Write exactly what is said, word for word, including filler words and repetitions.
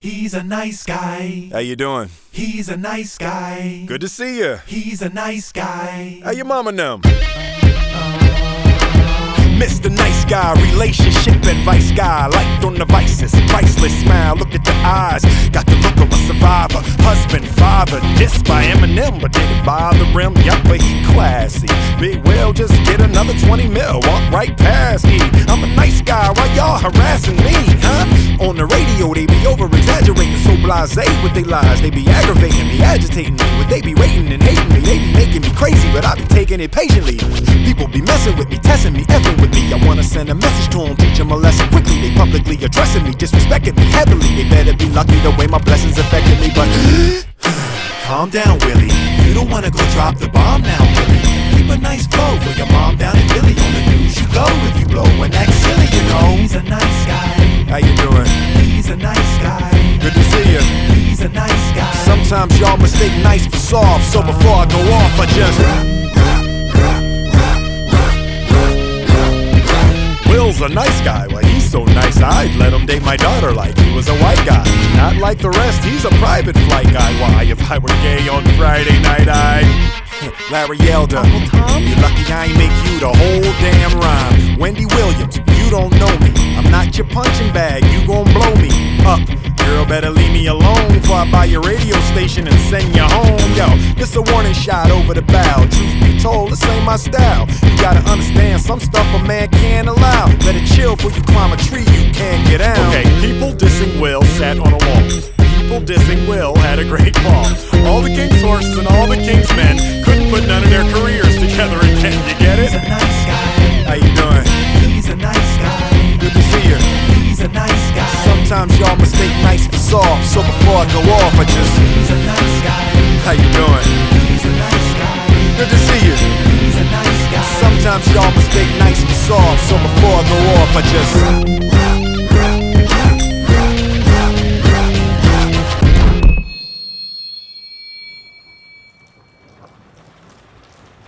He's a nice guy. How you doing? He's a nice guy. Good to see you. He's a nice guy. How your mama and them? Mister Nice Guy, relationship advice guy. Light on the vices, priceless smile, look at the eyes. Got the look of a survivor, husband, father. Dissed by Eminem, but didn't bother him. Yup, but he classy. Big Will, just get another twenty mil, walk right past E. I'm a nice guy, why y'all harassing me, huh? On the radio, they be over-exaggerating, so blasé with they lies. They be aggravating me, agitating me. Would they be waiting and hating me? They be making me crazy, but I be taking it patiently. People be messing with me, testing me, effing with me. I wanna send a message to them, teach them a lesson quickly. They publicly addressing me, disrespecting me heavily. They better be lucky the way my blessings affected me, but calm down, Willie. You don't wanna go drop the bomb now, Willie. Keep a nice flow for your mom down in Philly. On the news you go if you blow and act silly, you know. He's a nice guy. How you doing? He's a nice guy. Good to see you. He's a nice guy. Sometimes y'all mistake nice for soft, so before I go off, I just Will's a nice guy, well he's so nice I'd let him date my daughter like he was a white guy. Not like the rest, he's a private flight guy. Why, if I were gay on Friday night I'd Larry Elder, Uncle Tom? you're lucky I ain't make you the whole damn rhyme. Wendy Williams, you don't know me. I'm not your punching bag, you gon' blow me up. Girl, better leave me alone before I buy your radio station and send you home. Yo, this a warning shot over the bow. Truth be told, this ain't my style. You gotta understand, some stuff a man can't allow. Better chill before you climb a tree you can't get out. Okay, people dissing Will sat on a wall. People dissing Will had a great fall. All the king's horses and all the king's men couldn't put none of their careers together again. You get it? He's a nice guy. How you doing? He's a nice guy. Good to see you. He's a nice guy. Sometimes y'all mistake nice for soft, so before I go off, I just He's a nice guy. How you doing? He's a nice guy. Good to see you. He's a nice guy. Sometimes y'all mistake nice for soft, so before I go off, I just